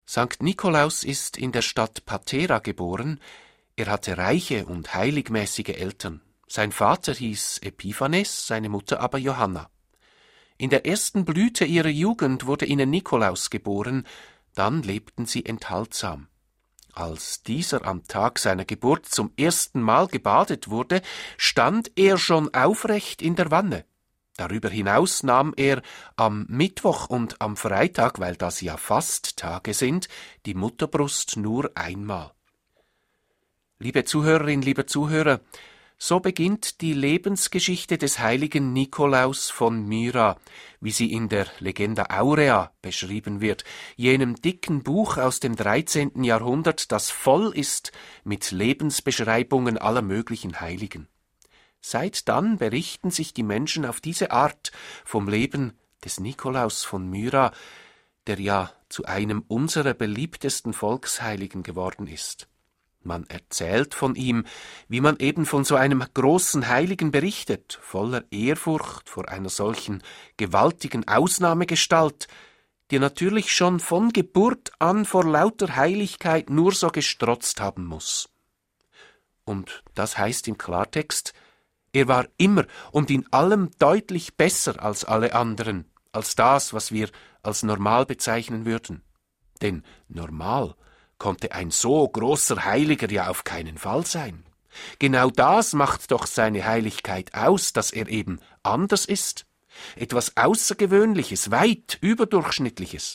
Sankt Nikolaus ist in der Stadt Patera geboren. Er hatte reiche und heiligmäßige Eltern. Sein Vater hieß Epiphanes, seine Mutter aber Johanna. In der ersten Blüte ihrer Jugend wurde ihnen Nikolaus geboren, dann lebten sie enthaltsam. Als dieser am Tag seiner Geburt zum ersten Mal gebadet wurde, stand er schon aufrecht in der Wanne. Darüber hinaus nahm er am Mittwoch und am Freitag, weil das ja Fasttage sind, die Mutterbrust nur einmal. Liebe Zuhörerin, lieber Zuhörer, so beginnt die Lebensgeschichte des heiligen Nikolaus von Myra, wie sie in der Legenda Aurea beschrieben wird, jenem dicken Buch aus dem 13. Jahrhundert, das voll ist mit Lebensbeschreibungen aller möglichen Heiligen. Seit dann berichten sich die Menschen auf diese Art vom Leben des Nikolaus von Myra, der ja zu einem unserer beliebtesten Volksheiligen geworden ist. Man erzählt von ihm, wie man eben von so einem großen Heiligen berichtet, voller Ehrfurcht vor einer solchen gewaltigen Ausnahmegestalt, die natürlich schon von Geburt an vor lauter Heiligkeit nur so gestrotzt haben muss. Und das heißt im Klartext, er war immer und in allem deutlich besser als alle anderen, als das, was wir als normal bezeichnen würden. Denn normal konnte ein so großer Heiliger ja auf keinen Fall sein. Genau das macht doch seine Heiligkeit aus, dass er eben anders ist. Etwas Außergewöhnliches, weit überdurchschnittliches.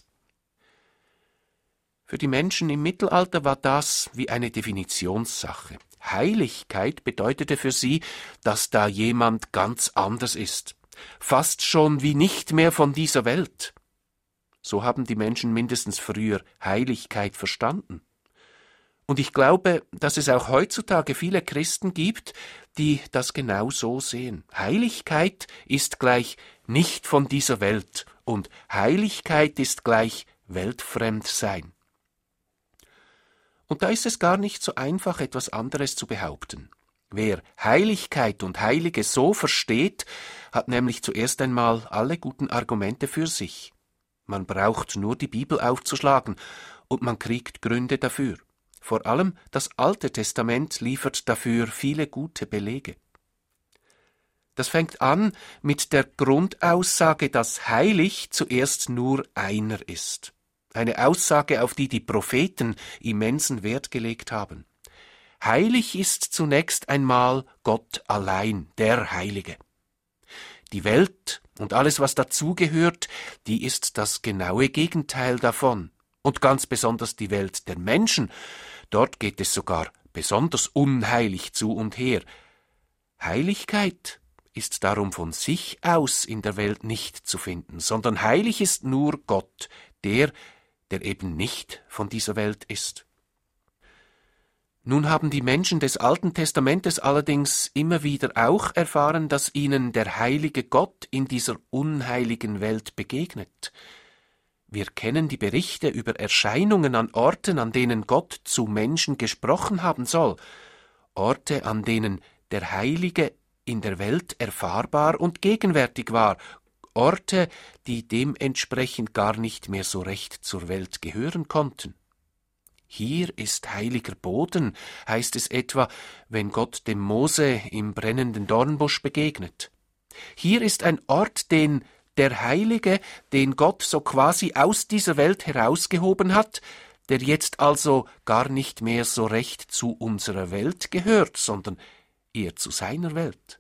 Für die Menschen im Mittelalter war das wie eine Definitionssache. Heiligkeit bedeutete für sie, dass da jemand ganz anders ist, fast schon wie nicht mehr von dieser Welt. So haben die Menschen mindestens früher Heiligkeit verstanden. Und ich glaube, dass es auch heutzutage viele Christen gibt, die das genau so sehen. Heiligkeit ist gleich nicht von dieser Welt und Heiligkeit ist gleich weltfremd sein. Und da ist es gar nicht so einfach, etwas anderes zu behaupten. Wer Heiligkeit und Heilige so versteht, hat nämlich zuerst einmal alle guten Argumente für sich. Man braucht nur die Bibel aufzuschlagen und man kriegt Gründe dafür. Vor allem das Alte Testament liefert dafür viele gute Belege. Das fängt an mit der Grundaussage, dass heilig zuerst nur einer ist. Eine Aussage, auf die die Propheten immensen Wert gelegt haben. Heilig ist zunächst einmal Gott allein, der Heilige. Die Welt und alles, was dazugehört, die ist das genaue Gegenteil davon. Und ganz besonders die Welt der Menschen, dort geht es sogar besonders unheilig zu und her. Heiligkeit ist darum von sich aus in der Welt nicht zu finden, sondern heilig ist nur Gott, der eben nicht von dieser Welt ist. Nun haben die Menschen des Alten Testamentes allerdings immer wieder auch erfahren, dass ihnen der heilige Gott in dieser unheiligen Welt begegnet. Wir kennen die Berichte über Erscheinungen an Orten, an denen Gott zu Menschen gesprochen haben soll, Orte, an denen der Heilige in der Welt erfahrbar und gegenwärtig war, Orte, die dementsprechend gar nicht mehr so recht zur Welt gehören konnten. Hier ist heiliger Boden, heißt es etwa, wenn Gott dem Mose im brennenden Dornbusch begegnet. Hier ist ein Ort, den der Heilige, den Gott so quasi aus dieser Welt herausgehoben hat, der jetzt also gar nicht mehr so recht zu unserer Welt gehört, sondern eher zu seiner Welt.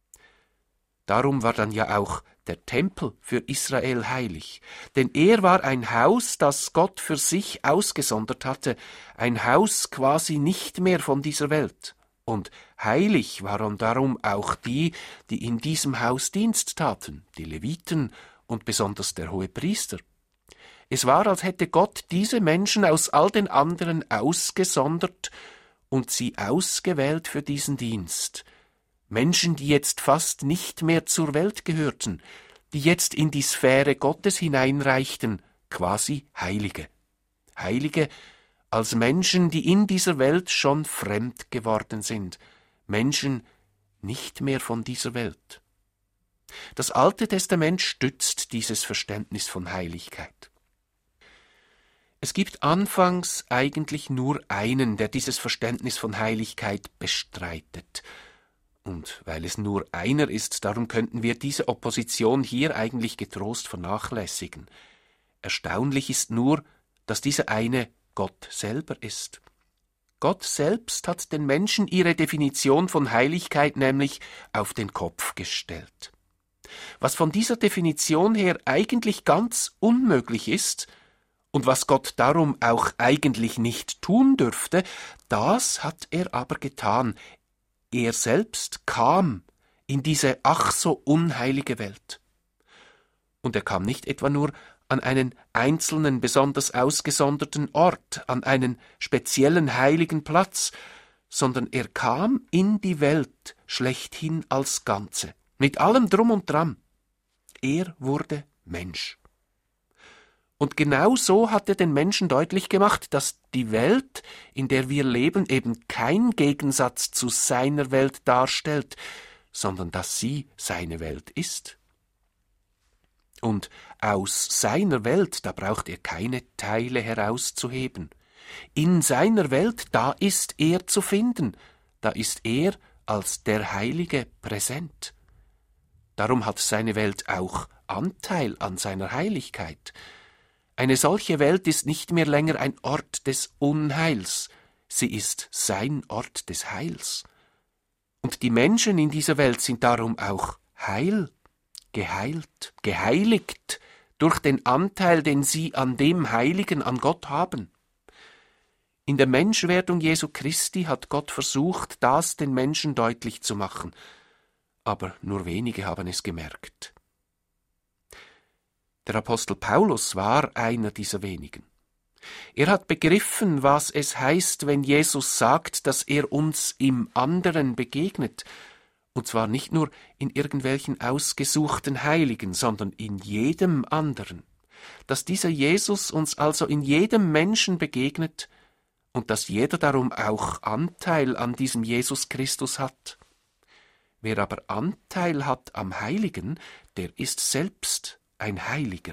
Darum war dann ja auch der Tempel für Israel heilig, denn er war ein Haus, das Gott für sich ausgesondert hatte, ein Haus quasi nicht mehr von dieser Welt. Und heilig waren darum auch die, die in diesem Haus Dienst taten, die Leviten und besonders der Hohepriester. Es war, als hätte Gott diese Menschen aus all den anderen ausgesondert und sie ausgewählt für diesen Dienst. Menschen, die jetzt fast nicht mehr zur Welt gehörten, die jetzt in die Sphäre Gottes hineinreichten, quasi Heilige. Heilige als Menschen, die in dieser Welt schon fremd geworden sind, Menschen nicht mehr von dieser Welt. Das Alte Testament stützt dieses Verständnis von Heiligkeit. Es gibt anfangs eigentlich nur einen, der dieses Verständnis von Heiligkeit bestreitet. Und weil es nur einer ist, darum könnten wir diese Opposition hier eigentlich getrost vernachlässigen. Erstaunlich ist nur, dass dieser eine Gott selber ist. Gott selbst hat den Menschen ihre Definition von Heiligkeit nämlich auf den Kopf gestellt. Was von dieser Definition her eigentlich ganz unmöglich ist und was Gott darum auch eigentlich nicht tun dürfte, das hat er aber getan. Er selbst kam in diese ach so unheilige Welt. Und er kam nicht etwa nur an einen einzelnen, besonders ausgesonderten Ort, an einen speziellen heiligen Platz, sondern er kam in die Welt schlechthin als Ganze, mit allem Drum und Dran. Er wurde Mensch. Und genau so hat er den Menschen deutlich gemacht, dass die Welt, in der wir leben, eben kein Gegensatz zu seiner Welt darstellt, sondern dass sie seine Welt ist. Und aus seiner Welt, da braucht er keine Teile herauszuheben. In seiner Welt, da ist er zu finden, da ist er als der Heilige präsent. Darum hat seine Welt auch Anteil an seiner Heiligkeit. Eine solche Welt ist nicht mehr länger ein Ort des Unheils, sie ist sein Ort des Heils. Und die Menschen in dieser Welt sind darum auch heil, geheilt, geheiligt durch den Anteil, den sie an dem Heiligen, an Gott haben. In der Menschwerdung Jesu Christi hat Gott versucht, das den Menschen deutlich zu machen, aber nur wenige haben es gemerkt. Der Apostel Paulus war einer dieser wenigen. Er hat begriffen, was es heißt, wenn Jesus sagt, dass er uns im anderen begegnet, und zwar nicht nur in irgendwelchen ausgesuchten Heiligen, sondern in jedem anderen, dass dieser Jesus uns also in jedem Menschen begegnet und dass jeder darum auch Anteil an diesem Jesus Christus hat. Wer aber Anteil hat am Heiligen, der ist selbst ein Heiliger.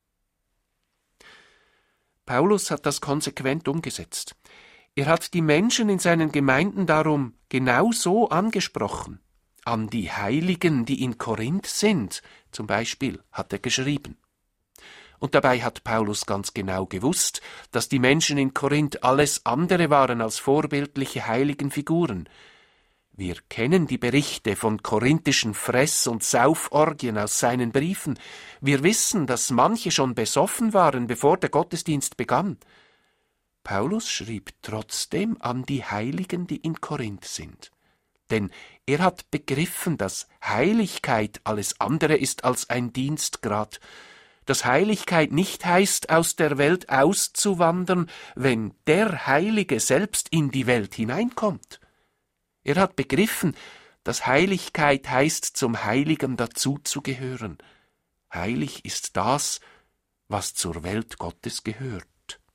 Paulus hat das konsequent umgesetzt. Er hat die Menschen in seinen Gemeinden darum genau so angesprochen. An die Heiligen, die in Korinth sind, zum Beispiel, hat er geschrieben. Und dabei hat Paulus ganz genau gewusst, dass die Menschen in Korinth alles andere waren als vorbildliche Heiligenfiguren. Wir kennen die Berichte von korinthischen Fress- und Sauforgien aus seinen Briefen. Wir wissen, dass manche schon besoffen waren, bevor der Gottesdienst begann. Paulus schrieb trotzdem an die Heiligen, die in Korinth sind. Denn er hat begriffen, dass Heiligkeit alles andere ist als ein Dienstgrad, dass Heiligkeit nicht heißt, aus der Welt auszuwandern, wenn der Heilige selbst in die Welt hineinkommt. Er hat begriffen, dass Heiligkeit heißt, zum Heiligen dazuzugehören. Heilig ist das, was zur Welt Gottes gehört.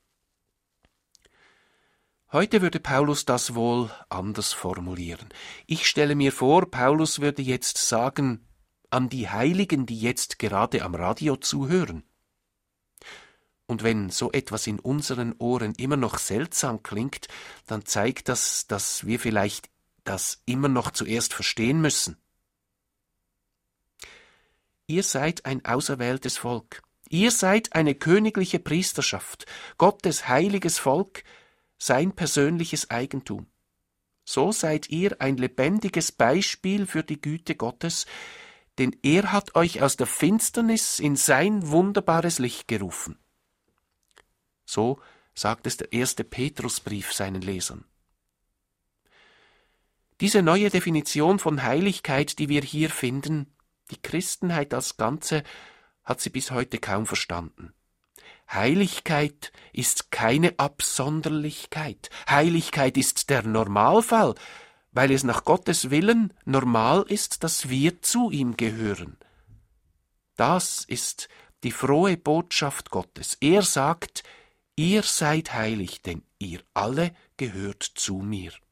Heute würde Paulus das wohl anders formulieren. Ich stelle mir vor, Paulus würde jetzt sagen, an die Heiligen, die jetzt gerade am Radio zuhören. Und wenn so etwas in unseren Ohren immer noch seltsam klingt, dann zeigt das, dass wir vielleicht das immer noch zuerst verstehen müssen. Ihr seid ein auserwähltes Volk. Ihr seid eine königliche Priesterschaft, Gottes heiliges Volk, sein persönliches Eigentum. So seid ihr ein lebendiges Beispiel für die Güte Gottes, denn er hat euch aus der Finsternis in sein wunderbares Licht gerufen. So sagt es der 1. Petrusbrief seinen Lesern. Diese neue Definition von Heiligkeit, die wir hier finden, die Christenheit als Ganze hat sie bis heute kaum verstanden. Heiligkeit ist keine Absonderlichkeit. Heiligkeit ist der Normalfall, weil es nach Gottes Willen normal ist, dass wir zu ihm gehören. Das ist die frohe Botschaft Gottes. Er sagt, ihr seid heilig, denn ihr alle gehört zu mir.